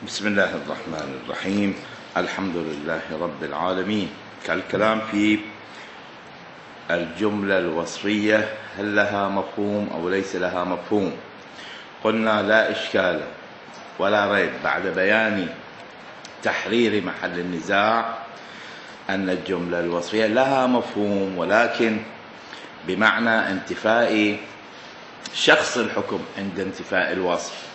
بسم الله الرحمن الرحيم. الحمد لله رب العالمين. كالكلام في الجملة الوصفية، هل لها مفهوم أو ليس لها مفهوم؟ قلنا لا إشكال ولا ريب بعد بيان تحرير محل النزاع أن الجملة الوصفية لها مفهوم، ولكن بمعنى انتفاء شخص الحكم عند انتفاء الوصف.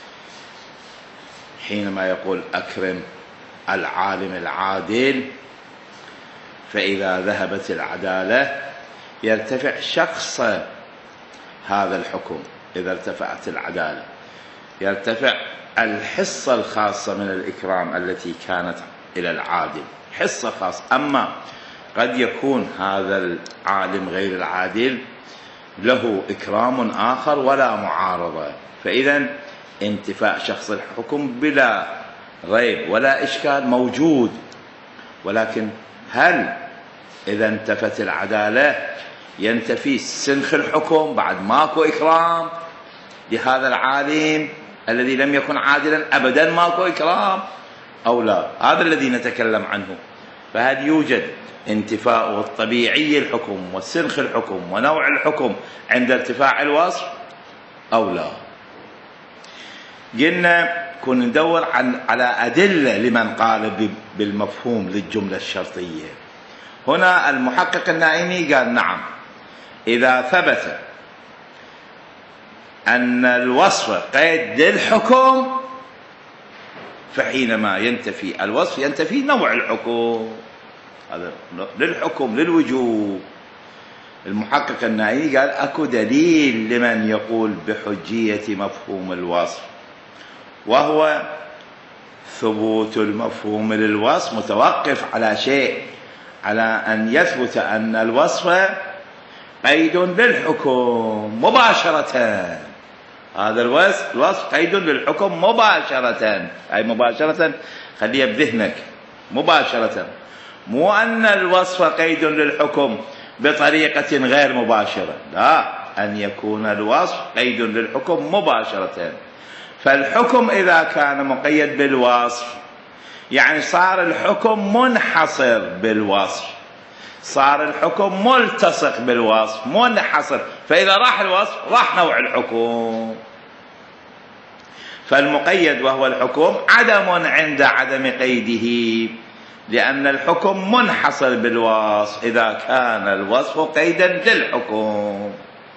حينما يقول أكرم العالم العادل، فإذا ذهبت العدالة يرتفع شخص هذا الحكم. إذا ارتفعت العدالة يرتفع الحصة الخاصة من الإكرام التي كانت إلى العادل، حصة خاصة. أما قد يكون هذا العالم غير العادل له إكرام آخر ولا معارضة، فإذا انتفاء شخص الحكم بلا ريب ولا إشكال موجود. ولكن هل إذا انتفت العدالة ينتفي سنخ الحكم بعد ماكو إكرام لهذا العالم الذي لم يكن عادلا أبدا؟ ماكو إكرام أو لا؟ هذا الذي نتكلم عنه. فهل يوجد انتفاء الطبيعي الحكم وسنخ الحكم ونوع الحكم عند ارتفاع الوصف أو لا؟ قلنا كنا ندور على أدلة لمن قال بالمفهوم للجملة الشرطية. هنا المحقق النائمي قال نعم، إذا ثبت أن الوصف قيد للحكم فحينما ينتفي الوصف ينتفي نوع الحكم، هذا للحكم للوجوب. المحقق النائمي قال أكو دليل لمن يقول بحجية مفهوم الوصف، وهو ثبوت المفهوم للوصف متوقف على شيء، على أن يثبت أن الوصف قيد للحكم مباشرة. هذا الوصف قيد للحكم مباشرة، أي مباشرة خليها بذهنك، مباشرة، مو أن الوصف قيد للحكم بطريقة غير مباشرة، لا، أن يكون الوصف قيد للحكم مباشرة. فالحكم إذا كان مقيد بالوصف يعني صار الحكم منحصر بالوصف، صار الحكم ملتصق بالوصف منحصر، فإذا راح الوصف راح نوع الحكم. فالمقيد وهو الحكم عدم عند عدم قيده، لأن الحكم منحصر بالوصف إذا كان الوصف قيدا للحكم.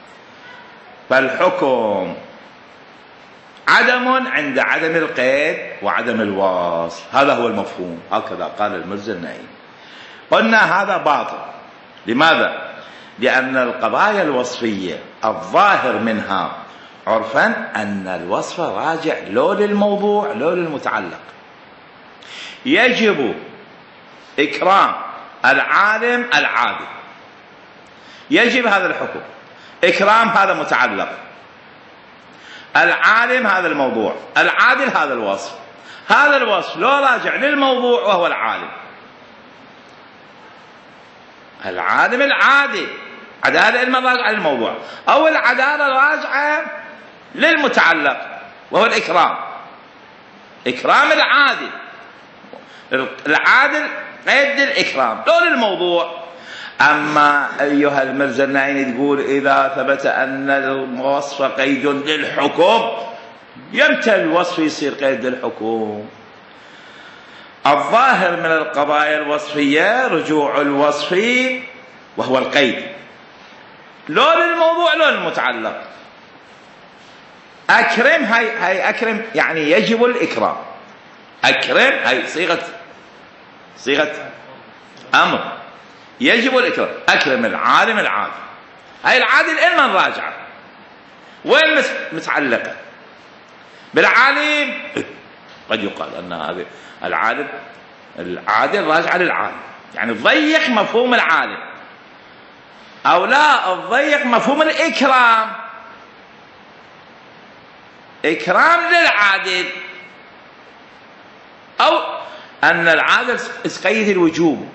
فالحكم عدم عند عدم القيد وعدم الوصف، هذا هو المفهوم، هكذا قال المرزا النائمي. قلنا هذا باطل. لماذا؟ لأن القضايا الوصفية الظاهر منها عرفا أن الوصف راجع لو للموضوع لو للمتعلق. يجب إكرام العالم العادل، يجب هذا الحكم، إكرام هذا متعلق، العالم هذا الموضوع، العادل هذا الوصف. هذا الوصف لو راجع للموضوع وهو العالم، العالم العادل، عدالة المراجعة للموضوع، أو العدالة راجعة للمتعلق وهو الإكرام، إكرام العادل، العادل قيد الإكرام لو للموضوع. أما أيها المرزا النائمي تقول إذا ثبت أن الوصف قيد للحكم، يمتى الوصف يصير قيد للحكم؟ الظاهر من القضايا الوصفية رجوع الوصف وهو القيد لو للموضوع لو للمتعلق. أكرم، هاي أكرم يعني يجب الإكرام، أكرم هاي صيغة أمر، يجب الإكرام. أكرم العالم العادل، هاي العادل إلمن راجعة؟ وين متعلقة؟ بالعالم. قد يقال أن هذا العادل راجع للعالم، يعني تضيق مفهوم العالم، أو لا تضيق مفهوم الإكرام، إكرام للعادل، أو أن العادل اسقيد الوجوب،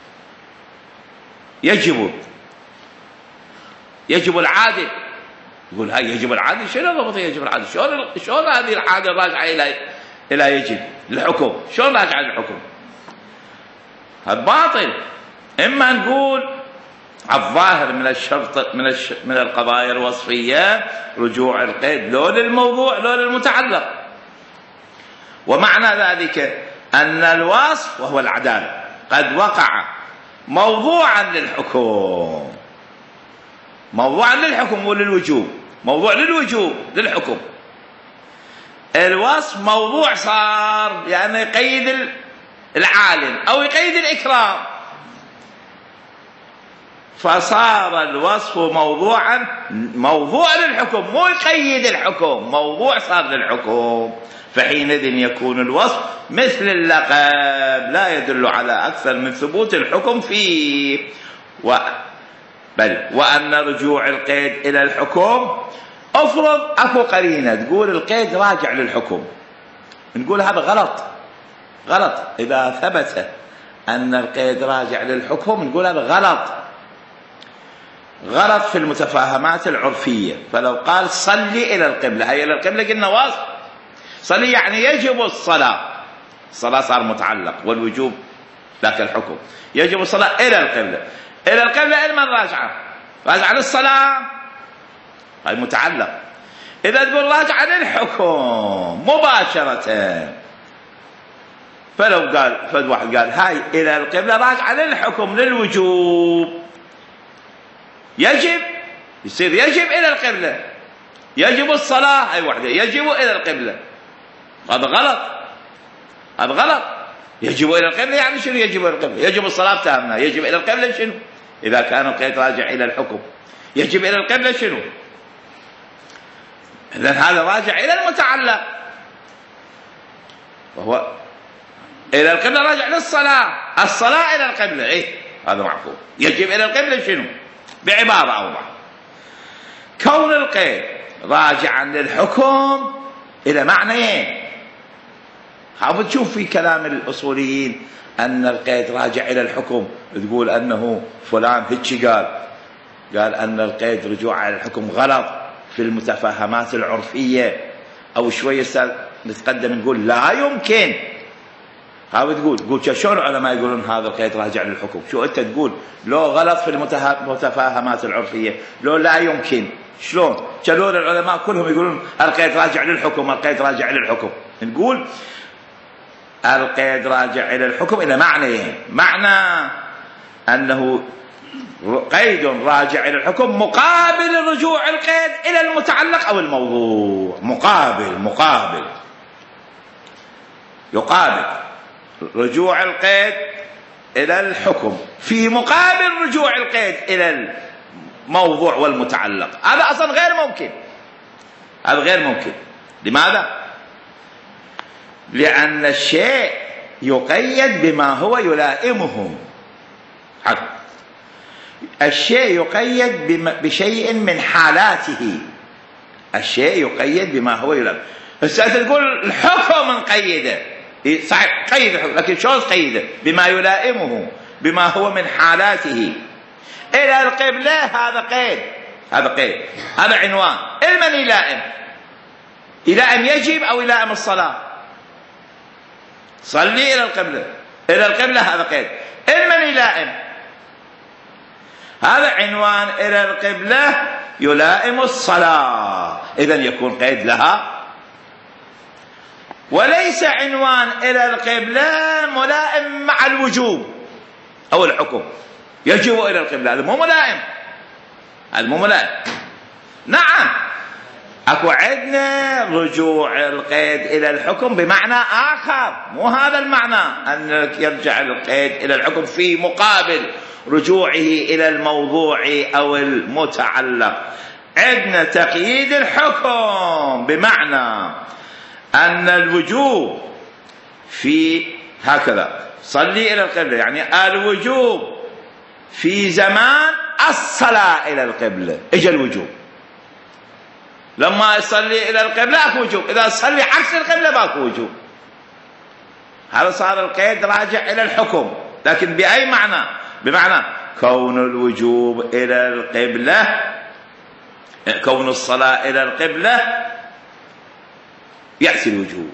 يجب العادل يقول هاي يجب العادل، شنو ضبط يجب العادل؟ شلون هذه العادة راجعة إلى يجب الحكم؟ شلون راجعة للحكم؟ هذا باطل. إما نقول الظاهر من الشرط من القضايا الوصفية رجوع القيد لو للموضوع لو للمتعلق، ومعنى ذلك أن الوصف وهو العدالة قد وقع موضوعا للحكم، موضوعا للحكم وللوجوب، موضوع للوجوب للحكم. الوصف موضوع صار لأنه يقيد العالم أو يقيد الإكرام، فصار الوصف موضوع للحكم، مو يقيد الحكم، موضوع صار للحكم. فحينئذ يكون الوصف مثل اللقب لا يدل على أكثر من ثبوت الحكم فيه. وأن رجوع القيد إلى الحكم، أفرض أكو قرينة تقول القيد راجع للحكم، نقول هذا غلط. إذا ثبت أن القيد راجع للحكم نقول هذا غلط في المتفاهمات العرفية. فلو قال صلي إلى القبلة، هي إلى القبلة قلنا وصف، صلي يعني يجب الصلاة صار متعلق، والوجوب ذاك الحكم، يجب الصلاة إلى القبلة. إلى القبلة إلى من راجعة للصلاة، هاي متعلق. إذا تقول راجعة للحكم مباشرة، فلو قال فد واحد قال هاي إلى القبلة راجعة للحكم للوجوب، يصير يجب إلى القبلة، يجب الصلاة، هاي وحدة يجب إلى القبلة. هذا غلط. يجب إلى القبلة يعني شنو يجب إلى القبلة؟ يجب الصلاة بتاعنا، يجب إلى القبلة شنو؟ إذا كان القيد راجع إلى الحكم يجب إلى القبلة شنو؟ إذن هذا راجع إلى المتعلق، وهو إلى القبلة راجع للصلاة، الصلاة إلى القبلة، هذا معقول. يجب إلى القبلة شنو؟ بعبارة أوضح، كون القيد راجعا للحكم إلى معنيين. حاول تشوف في كلام الأصوليين أن القيد راجع إلى الحكم، تقول أنه فلان هيك قال أن القيد رجوع إلى الحكم غلط في المتفاهمات العرفية، أو شوية نتقدم نقول لا يمكن. حاول تقول شلون العلماء يقولون هذا القيد راجع للحكم؟ شو أنت تقول لو غلط في المتفاهمات العرفية، لو لا يمكن، شلون العلماء كلهم يقولون القيد راجع للحكم، القيد راجع للحكم؟ نقول القيد راجع إلى الحكم إلى معنيين، معنى أنه قيد راجع إلى الحكم مقابل رجوع القيد إلى المتعلق أو الموضوع، مقابل يقابل رجوع القيد إلى الحكم في مقابل رجوع القيد إلى الموضوع والمتعلق. هذا أصلا غير ممكن. لماذا؟ لأن الشيء يقيد بما هو يلائمه. الشيء يقيد بشيء من حالاته، الشيء يقيد بما هو يلائمه. هسه تقول الحكم نقيده، صحيح قيد الحكم، لكن شلون تقيده؟ بما يلائمه، بما هو من حالاته. إلى القبلة هذا قيد، هذا عنوان. المن يلائم يجب أو يلائم الصلاة؟ صلي إلى القبلة هذا قيد. المن يلائم هذا عنوان، إلى القبلة يلائم الصلاة، إذن يكون قيد لها، وليس عنوان إلى القبلة ملائم مع الوجوب أو الحكم، يجب إلى القبلة، هذا مو ملائم. نعم أكو عندنا رجوع القيد إلى الحكم بمعنى آخر، مو هذا المعنى أن يرجع القيد إلى الحكم في مقابل رجوعه إلى الموضوع أو المتعلق. عندنا تقييد الحكم بمعنى أن الوجوب في هكذا صلي إلى القبلة، يعني الوجوب في زمان الصلاة إلى القبلة، إجا الوجوب لما يصلي إلى القبلة أكو وجوب، إذا صلي عكس القبلة ماكو وجوب. هذا صار القيد راجع إلى الحكم، لكن بأي معنى؟ بمعنى كون الوجوب إلى القبلة كون الصلاة إلى القبلة يأتي الوجوب.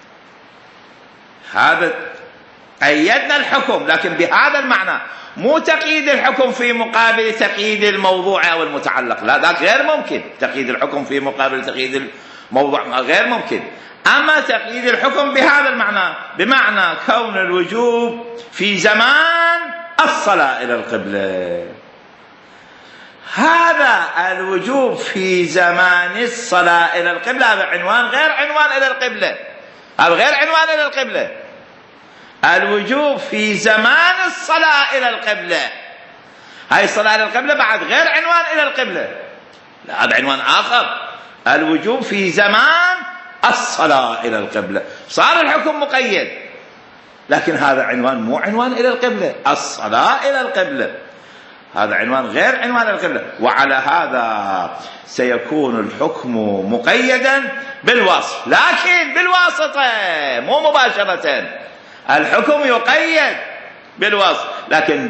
هذا قيدنا الحكم، لكن بهذا المعنى، مو تقييد الحكم في مقابل تقييد الموضوع أو المتعلق، لا، ذاك غير ممكن. تقييد الحكم في مقابل تقييد الموضوع غير ممكن. أما تقييد الحكم بهذا المعنى، بمعنى كون الوجوب في زمان الصلاة إلى القبلة، هذا الوجوب في زمان الصلاة إلى القبلة، هذا عنوان غير عنوان إلى القبلة، هذا غير عنوان إلى القبلة. الوجوب في زمان الصلاة إلى القبلة، هاي الصلاة إلى القبلة بعد غير عنوان إلى القبلة، لا، هذا عنوان آخر. الوجوب في زمان الصلاة إلى القبلة، صار الحكم مقيد، لكن هذا عنوان مو عنوان إلى القبلة. الصلاة إلى القبلة هذا عنوان غير عنوان القبلة، وعلى هذا سيكون الحكم مقيدا بالوصف، لكن بالواسطة مو مباشرة. الحكم يقيد بالوصف لكن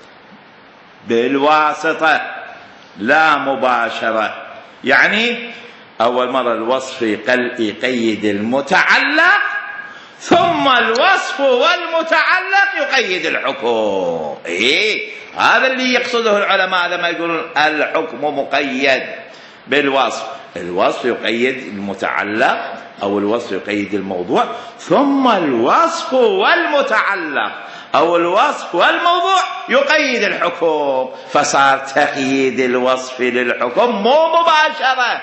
بالواسطة لا مباشرة. يعني أول مرة الوصف يقيد المتعلق، ثم الوصف والمتعلق يقيد الحكم. هذا اللي يقصده العلماء لما يقولون الحكم مقيد بالوصف. الوصف يقيد المتعلق أو الوصف يقيد الموضوع، ثم الوصف والمتعلق أو الوصف والموضوع يقيد الحكم، فصار تقييد الوصف للحكم مو مباشرة،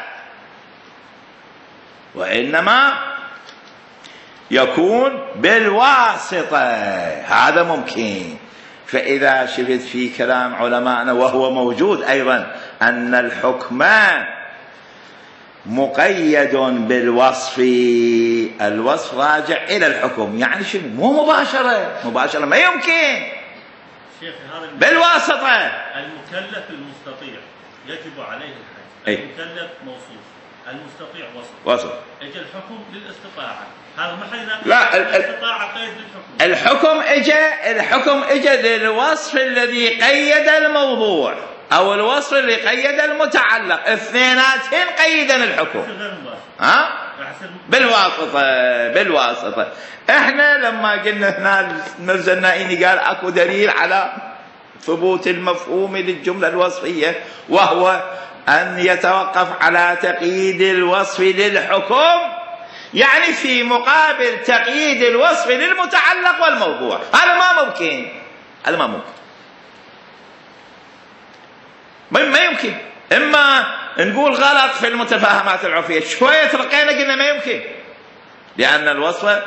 وإنما يكون بالواسطة. هذا ممكن. فإذا شفت في كلام علماءنا، وهو موجود أيضا، أن الحكم مقيد بالوصف، الوصف راجع إلى الحكم، يعني شنو؟ مو مباشرة ما يمكن. شيخ هذا بالواسطة. المكلف المستطيع يجب عليه الحج، المكلف موصوف، المستطيع وصف. اجى الحكم للاستطاعة، هذا ما حيناقش. لا، الاستطاعة قيد للحكم. الحكم اجى للوصف الذي قيد الموضوع او الوصف اللي قيد المتعلق، اثنيناتهم قيدا الحكم. بالواسطة. احنا لما قلنا هنا المرزا النائيني قال اكو دليل على ثبوت المفهوم للجملة الوصفية، وهو أن يتوقف على تقييد الوصف للحكم، يعني في مقابل تقييد الوصف للمتعلق والموضوع. هذا ما ممكن. ما يمكن. إما نقول غلط في المتفاهمات العرفية، شوية رقينا قلنا ما يمكن، لأن الوصف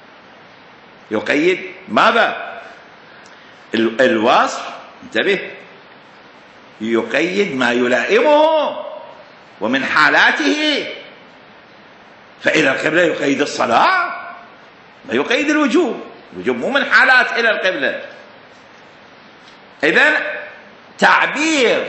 يقيد ماذا؟ الوصف، انتبه، يقيد ما يلائمه ومن حالاته. فإلى القبلة يقيد الصلاة، ما يقيد الوجوب. الوجوب مو من حالات إلى القبلة. إذن تعبير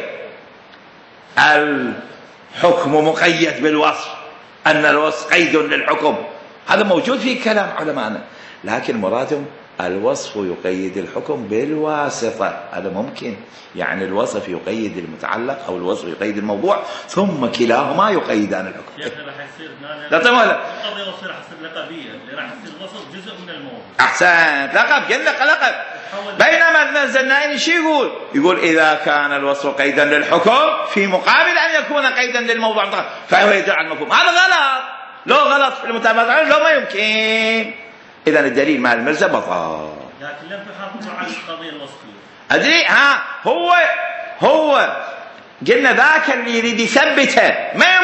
الحكم مقيد بالوصف، أن الوصف قيد للحكم، هذا موجود في كلام علماءنا، لكن مرادهم الوصف يقيد الحكم بالواسطة. هذا ممكن، يعني الوصف يقيد المتعلق أو الوصف يقيد الموضوع، ثم كلاهما يقيدان الحكم. لا طبعا القضية راح تصير لقبية، اللي راح يصير الوصف جزء من الموضوع. أحسنت، لقب، لقب. بينما المرزا النائيني شو يقول إذا كان الوصف قيدا للحكم في مقابل أن يكون قيدا للموضوع فهو يدل على المفهوم. هذا غلط، لو غلط في المتابعة لو ما يمكن. إذا الدليل مع المرزا بطل، لكن لم تحافظوا على القضية الوصفية. أدري هو قلنا ذاك اللي يريد يثبته،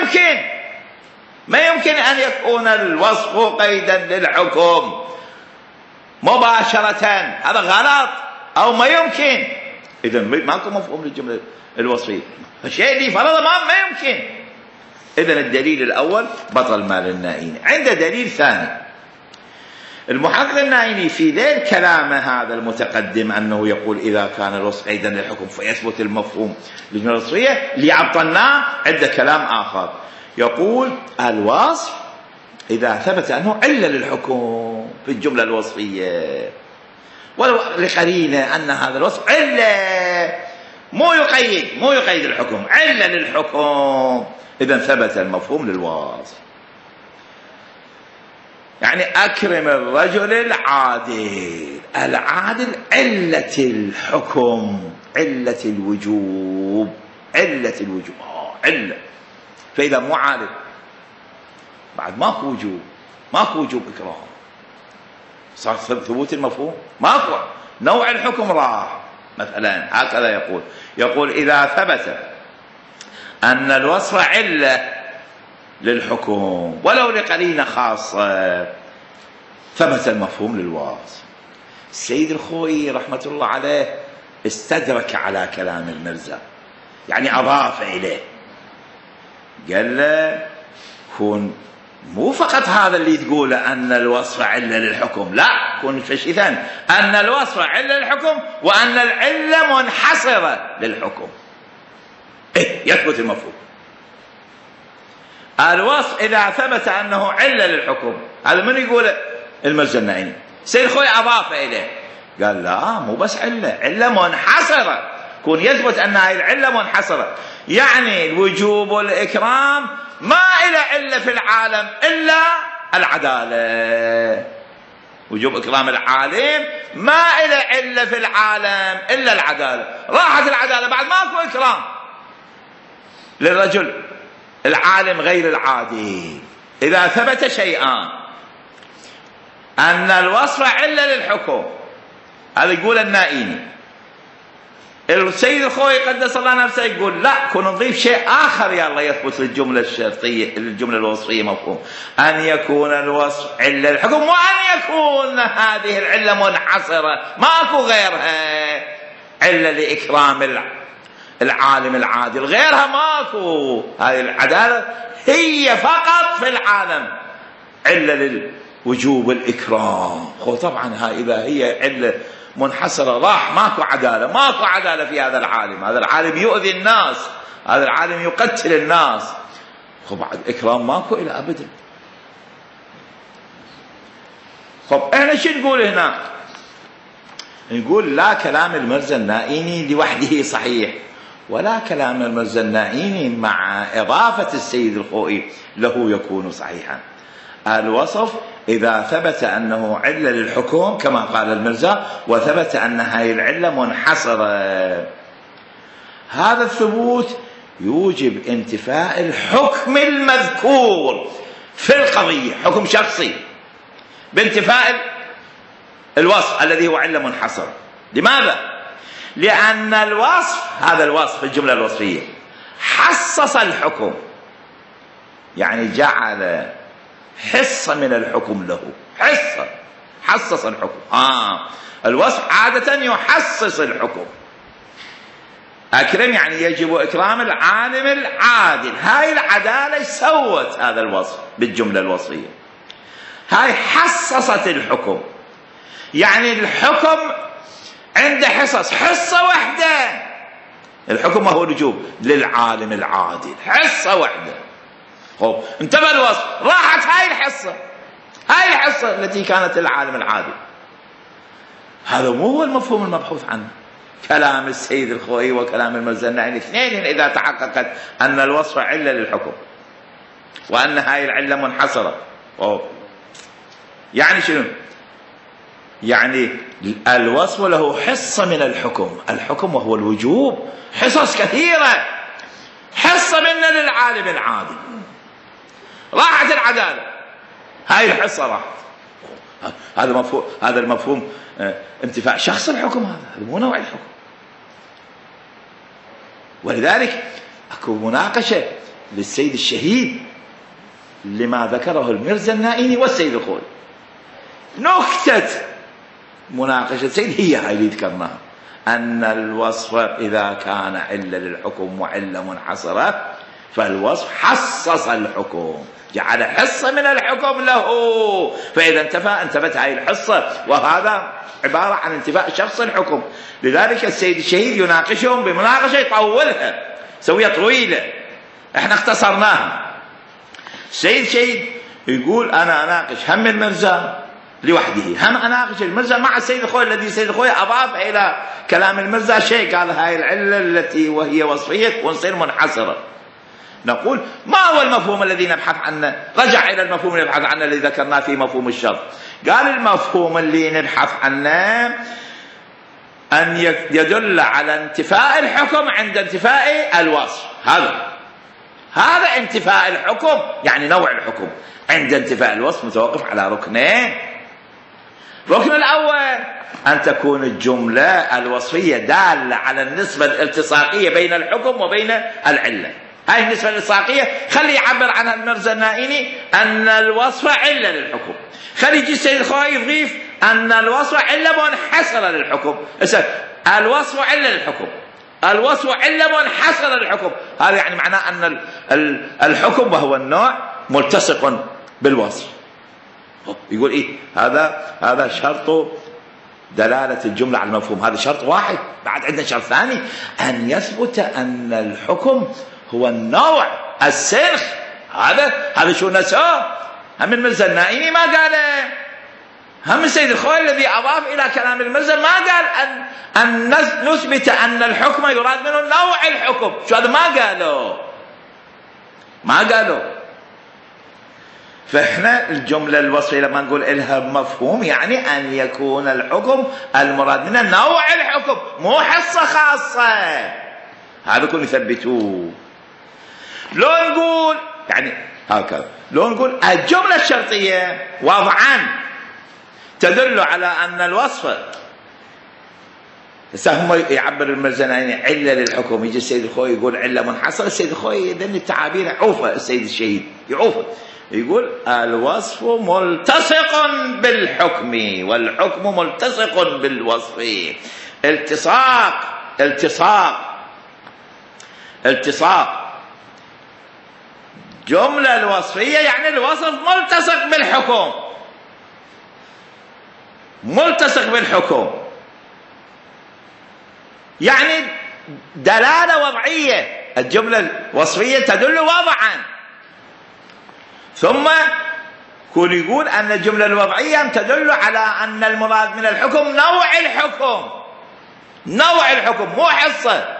ما يمكن أن يكون الوصف قيدا للحكم مباشرة، هذا غلط أو ما يمكن. إذا ماكو مفهوم للجملة الوصفية، الشيء اللي فرضه ما يمكن. إذا الدليل الأول بطل مال النائيني. عنده دليل ثاني، المحقق النائيني في ذيل كلامه هذا المتقدم أنه يقول إذا كان الوصف قيدا للحكم فيثبت المفهوم للجملة الوصفية، اللي عطلناه عنده كلام آخر، يقول الوصف إذا ثبت أنه علة للحكم في الجملة الوصفية، ولو لقرينة أن هذا الوصف علة مو يقيد الحكم، علة للحكم، إذن ثبت المفهوم للوصف. يعني أكرم الرجل العادل. العادل علة الحكم، علة الوجوب، علة الوجوب، علة. فإذا مو عادل بعد ماكو وجوب، ماكو وجوب إكرام، صار ثبوت المفهوم ماكو، نوع الحكم راح. مثلا هكذا يقول إذا ثبت أن الوصف علة للحكم ولو لقرينة خاصة ثبت المفهوم للوصف. السيد الخوئي رحمة الله عليه استدرك على كلام المرزا، يعني أضاف إليه، قال له كون مو فقط هذا اللي تقوله أن الوصف علة للحكم، لا، كون شيء ثاني، أن الوصف علة للحكم وأن العلة منحصرة للحكم. يثبت المفهوم. الوصف إذا ثبت أنه علة للحكم، هذا من يقول؟ المرزا النعيمي. سيد الخوئي أضاف إليه قال لا، مو بس علة منحصرة، كون يثبت أن هذه العلة منحصرة، يعني الوجوب والإكرام ما إلى علة في العالم إلا العدالة. وجوب إكرام العالم ما إلى علة في العالم إلا العدالة. راحت العدالة بعد ماكو إكرام للرجل العالم غير العادل. إذا ثبت شيئان، أن الوصف علة للحكم، هذا يقول النائيني. السيد الخوئي قدس الله نفسه يقول لا، كون نضيف شيء آخر يلا يثبت الجملة الشرطية، الجملة الوصفية مفهوم، أن يكون الوصف علة للحكم وأن يكون هذه العلة منحصرة ماكو غيرها، علة لإكرام العالم العادل، غيرها ماكو. هذه العدالة هي فقط في العالم علة للوجوب والإكرام. طبعا إذا هي علة منحصرة راح ماكو عدالة، ماكو عدالة في هذا العالم. هذا العالم يؤذي الناس، هذا العالم يقتل الناس، بعد إكرام ماكو إلى أبدا. احنا شو نقول هنا؟ نقول لا كلام المرزا النائيني لوحده صحيح، ولا كلام المرزا النائيني مع إضافة السيد الخوئي له يكون صحيحا. الوصف إذا ثبت أنه علة للحكم كما قال المرزا، وثبت أن هذه العلة منحصرة، هذا الثبوت يوجب انتفاء الحكم المذكور في القضية، حكم شخصي، بانتفاء الوصف الذي هو علة منحصرة. لماذا؟ لأن الوصف، هذا الوصف الجملة الوصفية، حصص الحكم، يعني جعل حصة من الحكم له، حصص الحكم. الوصف عادة يحصص الحكم. أكرم يعني يجب إكرام العالم العادل. هاي العدالة سوت هذا الوصف بالجملة الوصفية، هاي حصصت الحكم، يعني الحكم عنده حصص، حصة واحدة الحكم هو الوجوب للعالم العادل، حصة واحدة. انتبه الوصف، راحت هاي الحصة التي كانت للعالم العادل. هذا مو هو المفهوم المبحوث عنه. كلام السيد الخوئي وكلام المرزا النائيني اثنين إذا تحققت أن الوصف علة للحكم وأن هاي العلة منحصرة. يعني شنو؟ يعني الوصف له حصة من الحكم، الحكم وهو الوجوب، حصص كثيرة، حصة منه للعالم العادل. راحت العدالة، هاي الحصة راحت. هذا المفهوم انتفاع شخص الحكم، هذا مو نوع الحكم. ولذلك اكو مناقشة للسيد الشهيد لما ذكره المرزا النائيني والسيد الخوئي. نكتة مناقشة السيد هي هاي اللي ذكرناها، أن الوصف إذا كان علة للحكم وعلة منحصرة فالوصف حصص الحكم، جعل حصة من الحكم له، فإذا انتفت هاي الحصة، وهذا عبارة عن انتفاء شخص الحكم. لذلك السيد الشهيد يناقشهم بمناقشة يطولها، سوية طويلة، احنا اختصرناها. السيد الشهيد يقول أنا أناقش هم المرزا لوحده، هم أناقش المرزا مع السيد الخوئي، الذي السيد الخوئي أضاف إلى كلام المرزا شيء، قال هاي العلة التي وهي وصفية ونصير منحصرة. نقول ما هو المفهوم الذي نبحث عنه؟ رجع إلى المفهوم اللي نبحث عنه الذي ذكرناه في مفهوم الشرط. قال المفهوم اللي نبحث عنه أن يدل على انتفاء الحكم عند انتفاء الوصف. هذا انتفاء الحكم، يعني نوع الحكم عند انتفاء الوصف متوقف على ركنين. الركن الأول أن تكون الجملة الوصفية دالة على النسبة الالتصاقية بين الحكم وبين العلة. هاي النسبة الالتصاقية خلي يعبر عنها المرزا النائني أن الوصف علة للحكم، خلي يجي السيد الخوئي يضيف أن الوصف علة منحصرة للحكم. الوصف علة للحكم، الوصف علة منحصرة للحكم، هذا يعني معناه أن الحكم وهو النوع ملتصق بالوصف. يقول إيه؟ هذا شرط دلالة الجملة على المفهوم، هذا شرط واحد. بعد عندنا شرط ثاني، أن يثبت أن الحكم هو النوع السنخ. هذا شو نساه؟ هم المرزا النائني ما قاله، هم السيد الخوئي الذي أضاف إلى كلام المرزا ما قال أن نثبت أن الحكم يراد منه نوع الحكم. شو هذا ما قالوا. فإحنا الجملة الوصفية لما نقول إلها مفهوم يعني أن يكون الحكم المراد منه نوع الحكم، مو حصة خاصة. هذا كله يثبتوه. لو نقول يعني هكذا، لو نقول الجملة الشرطية وضعا تدل على أن الوصف، هم يعبر المرزا النائني علة للحكم، يجي السيد الخوئي يقول علة منحصرة. السيد الخوئي ذن التعابير عوفة، السيد الشهيد يعوفة، يقول الوصف ملتصق بالحكم والحكم ملتصق بالوصف. التصاق جملة الوصفية يعني الوصف ملتصق بالحكم، يعني دلالة وضعية. الجملة الوصفية تدل وضعا، ثم كون يقول أن الجملة الوضعية تدل على أن المراد من الحكم نوع الحكم مو حصة.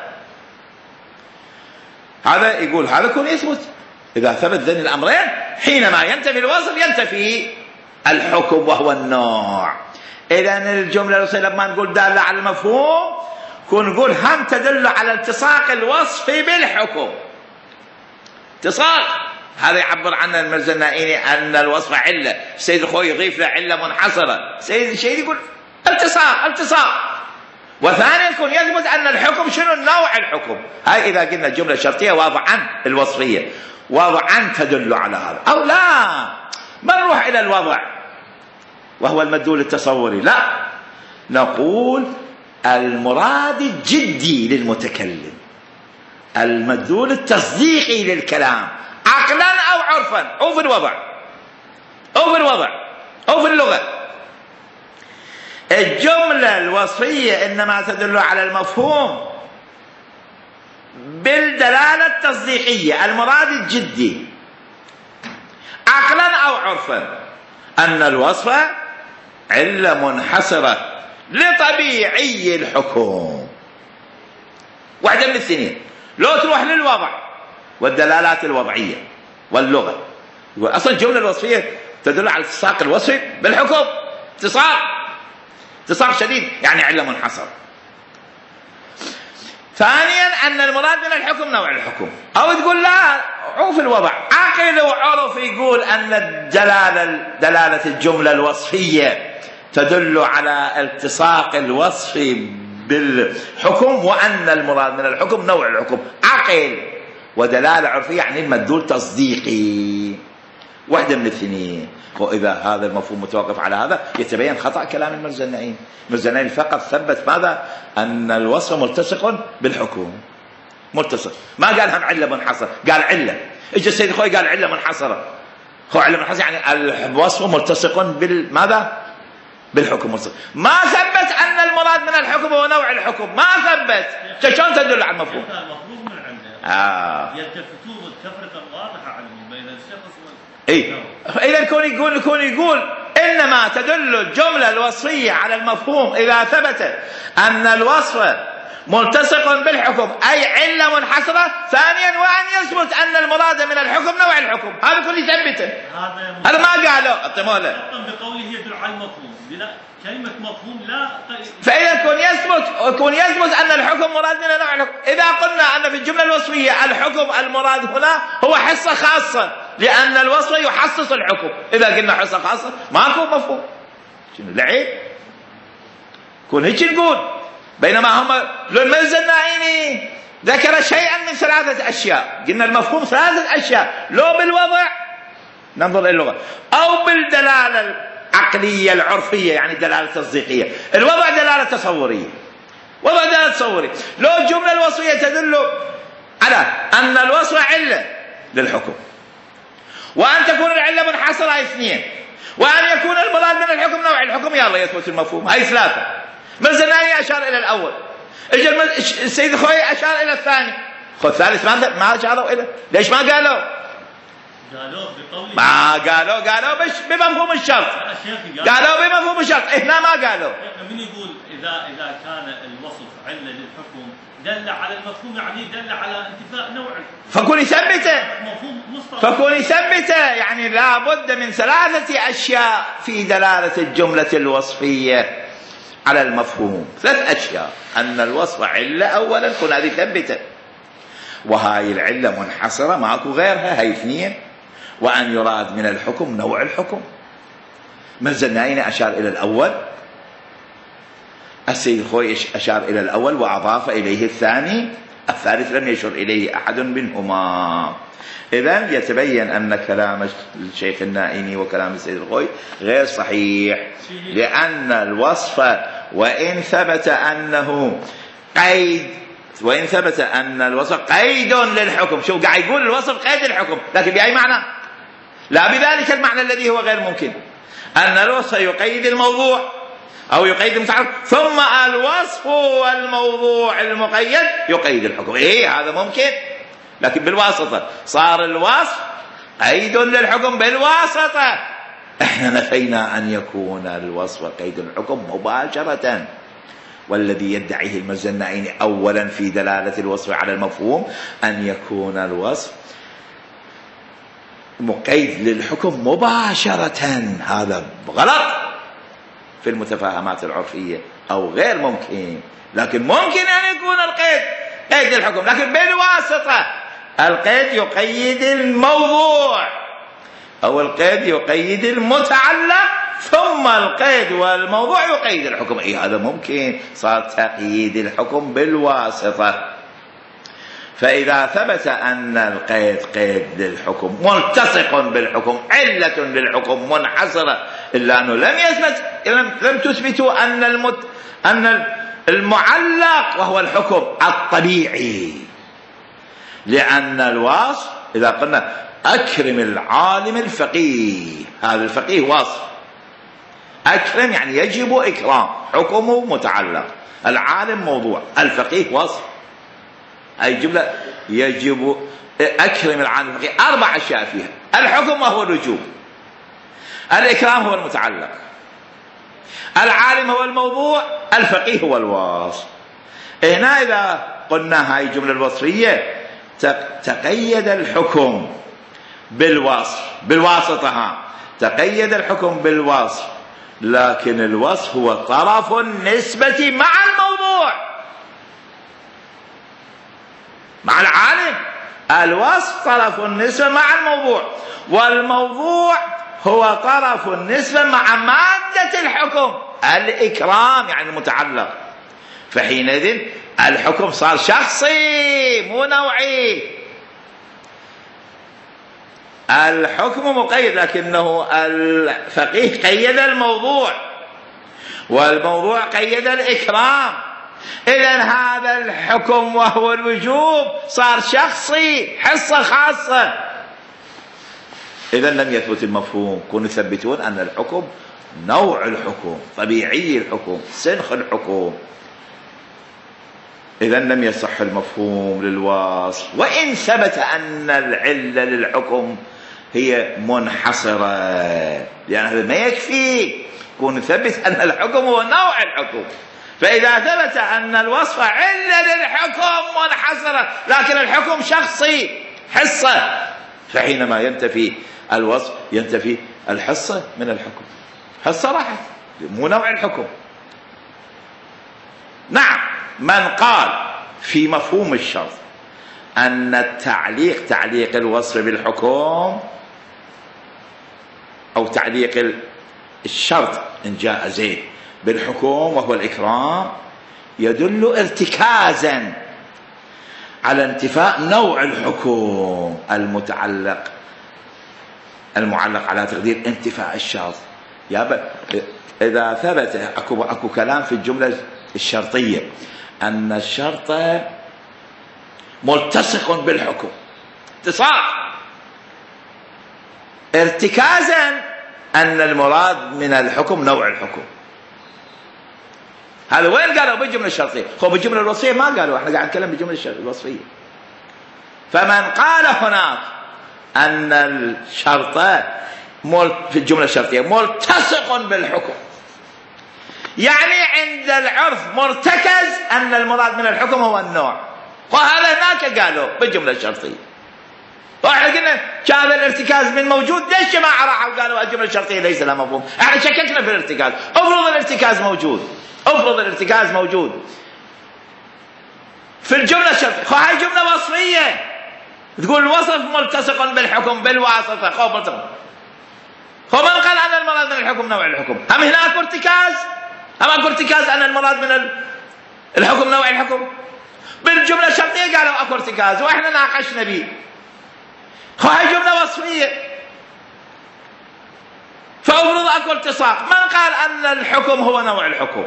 هذا يقول هذا كون يثبت. إذا ثبت ذن الأمرين حينما ينتفي الوصف ينتفي الحكم وهو النوع. إذن الجملة الوصفية لما نقول دالة على المفهوم كون نقول هم تدل على التصاق الوصف بالحكم. التصاق هذا يعبر عنه المرزا النائني أن الوصف علة. السيد الخوئي يضيف له علة منحصرة. السيد الشهيد يقول التصاق. وثانيا يكون يثبت أن الحكم شنو نوع الحكم. هاي إذا قلنا الجملة الشرطية واضعا الوصفية واضعا تدل على هذا، أو لا ما نروح إلى الوضع وهو المدلول التصوري، لا نقول المراد الجدي للمتكلم، المدلول التصديقي للكلام عقلا أو عرفا أو في الوضع أو في اللغة. الجملة الوصفية إنما تدل على المفهوم بالدلالة التصديقية، المراد الجدي عقلا أو عرفا أن الوصف علة منحصرة لطبيعي الحكم. واحدة من الاثنين، لو تروح للوضع والدلالات الوضعية واللغة، يقول أصلا الجملة الوصفية تدل على التصاق الوصف بالحكم، اتصال شديد يعني علة منحصرة. ثانيا أن المراد من الحكم نوع الحكم، أو تقول لا عوف الوضع عقل وعرف يقول أن دلالة الجملة الوصفية تدل على التصاق الوصف بالحكم، وأن المراد من الحكم نوع الحكم. عقل ودلالة عرفية يعني المدلول تصديقي، واحدة من الاثنين. وإذا هذا المفهوم متوقف على هذا يتبين خطأ كلام المرزا النائني. المرزا النائني فقط ثبت ماذا؟ أن الوصف ملتصق بالحكم، ملتصق، ما قال هم علة منحصرة، قال علة. اجى السيد الخوئي قال علة منحصرة، علة منحصرة يعني الوصف ملتصق بالماذا؟ بالحكم ملتصق. ما ثبت أن المراد من الحكم هو نوع الحكم، ما ثبت. شلون تدل على المفهوم؟ المفروض من عنده يلتفتون التفرقة واضحة عنهم بين الشخص إذا كون يقول إنما تدل الجملة الوصفية على المفهوم إذا ثبت أن الوصف ملتصق بالحكم أي علة منحصرة. ثانيا وأن يثبت أن المراد من الحكم نوع الحكم. هذا كل يثبته. هذا ما قالوا الطمولة بقوله يدل على المفهوم بلا كلمة مفهوم لا. فإذا كن يثبت أن الحكم مراد من نوع الحكم. إذا قلنا أن في الجملة الوصفية الحكم المراد هنا هو حصة خاصة لأن الوصف يحصص الحكم. إذا قلنا حصة خاصة ماكو مفهوم. شنو لعيب؟ كون هيك نقول. بينما هم الزناعيني ذكر شيئا من 3 أشياء. قلنا المفهوم 3 أشياء لو بالوضع ننظر إلى اللغة أو بالدلالة العقلية العرفية يعني دلالة تصديقية. الوضع دلالة تصورية. وضع دلالة تصورية. لو الجملة الوصفية تدل على أن الوصف علة للحكم وأن تكون العلة منحصرة هاي 2 وأن يكون المراد من الحكم نوع الحكم يلا يثبت المفهوم. هاي 3. الزناعيني أشار إلى الأول. السيد خوي أشار إلى الثاني. الثالث ما أشاروا إليه. ليش ما قالوا؟ ما قالوا بمفهوم الشرط. قالوا بمفهوم الشرط. هنا ما قالوا. من يقول إذا كان الوصف علة للحكم دل على المفهوم يعني دل على انتفاء نوع. فكون يثبته يعني لا بد من 3 أشياء في دلالة الجملة الوصفية على المفهوم. 3 أشياء. أن الوصف علة أولا كن هذه ثبته وهاي العلة منحصرة ماكو غيرها هاي 2 وأن يراد من الحكم نوع الحكم. الزناعيني أشار إلى الأول. السيد خوي أشار إلى الأول وأضاف إليه الثاني. الثالث لم يشر إليه أحد منهما. إذن يتبين أن كلام الشيخ النائيني وكلام السيد الخوي غير صحيح لأن الوصف وإن ثبت أن الوصف قيد للحكم. شو قاعد يقول الوصف قيد الحكم لكن بأي معنى؟ لا بذلك المعنى الذي هو غير ممكن. أن الوصف يقيد الموضوع أو يقيد المتعلق ثم الوصف والموضوع المقيد يقيد الحكم. هذا ممكن لكن بالواسطة. صار الوصف قيد للحكم بالواسطة. احنا نفينا أن يكون الوصف قيد الحكم مباشرة. والذي يدعيه الزناعيني أولا في دلالة الوصف على المفهوم أن يكون الوصف مقيد للحكم مباشرة. هذا غلط في المتفاهمات العرفية أو غير ممكن. لكن ممكن أن يكون القيد قيد للحكم لكن بالواسطة. القيد يقيد الموضوع أو القيد يقيد المتعلق ثم القيد والموضوع يقيد الحكم. هذا ممكن. صار تقييد الحكم بالواسطة. فإذا ثبت أن القيد قيد للحكم ملتصق بالحكم علة للحكم منحصرة إلا أنه لم تثبتوا أن المعلق وهو الحكم الطبيعي. لأن الوصف إذا قلنا أكرم العالم الفقيه هذا الفقيه وصف. أكرم يعني يجب إكرام حكمه متعلق. العالم موضوع. الفقيه وصف. هاي الجملة يجب أكرم العالم الفقيه 4 أشياء فيها. الحكم وهو الوجوب. الإكرام هو المتعلق. العالم هو الموضوع. الفقيه هو الوصف. هنا إذا قلنا هاي الجملة الوصفية تقيد الحكم بالوصف بالواسطة. تقيد الحكم بالوصف لكن الوصف هو طرف النسبة مع الموضوع مع العالم. الوصف طرف النسبة مع الموضوع والموضوع هو طرف النسبة مع مادة الحكم الإكرام يعني المتعلق. فحينئذ الحكم صار شخصي مو نوعي. الحكم مقيد لكنه الفقيه قيد الموضوع والموضوع قيد الإكرام. إذن هذا الحكم وهو الوجوب صار شخصي حصة خاصة. إذن لم يثبت المفهوم. كونوا يثبتون أن الحكم نوع الحكم طبيعي الحكم سنخ الحكم. إذن لم يصح المفهوم للوصف وإن ثبت أن العلة للحكم هي منحصرة. لأن هذا ما يكفي. كون ثبت أن الحكم هو نوع الحكم فإذا ثبت أن الوصف علة للحكم منحصرة لكن الحكم شخصي حصة، فحينما ينتفي الوصف ينتفي الحصة من الحكم، حصة راحت مو نوع الحكم. نعم، من قال في مفهوم الشرط أن التعليق تعليق الوصف بالحكم أو تعليق الشرط إن جاء زيد بالحكم وهو الإكرام يدل ارتكازا على انتفاء نوع الحكم المعلق على تقدير انتفاء الشرط. إذا ثبت أكو كلام في الجملة الشرطية أن الشرط ملتصق بالحكم اتصاق، ارتكازا أن المراد من الحكم نوع الحكم. هذا وين قالوا بالجملة الشرطية؟ هو بالجملة الوصفية ما قالوا، احنا قاعد نتكلم بالجملة الوصفية. فمن قال هناك أن الشرط في الجملة الشرطية ملتصق بالحكم يعني عند العرف مرتكز أن المراد من الحكم هو النوع، وهذا هناك قالوا بالجملة الشرطية. واحنا قلنا كان الارتكاز من موجود، ليش جماعة راحوا قالوا الجملة الشرطية ليس لها مفهوم؟ احنا شككنا في الارتكاز. افرض الارتكاز موجود، افرض الارتكاز موجود في الجملة الشرطية، هاي جملة وصفية تقول الوصف ملتصق بالحكم بالواسطة، هو من قال أن المراد من الحكم نوع الحكم؟ هم هناك ارتكاز؟ هم اكو ارتكاز أن المراد من الحكم نوع الحكم؟ بالجملة الشرطية قالوا اكو ارتكاز واحنا ناقشنا به. هاي جملة وصفية، فأفرض اكو التصاق. من قال أن الحكم هو نوع الحكم؟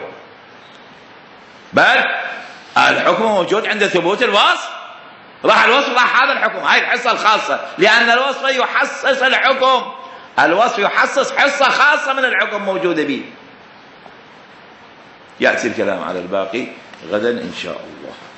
بل الحكم موجود عند ثبوت الوصف، راح الوصف راح هذا الحكم، هاي الحصة الخاصة، لأن الوصف يحصص الحكم، الوصف يحصص حصة خاصة من الحكم موجودة به. يأتي الكلام على الباقي غدا إن شاء الله.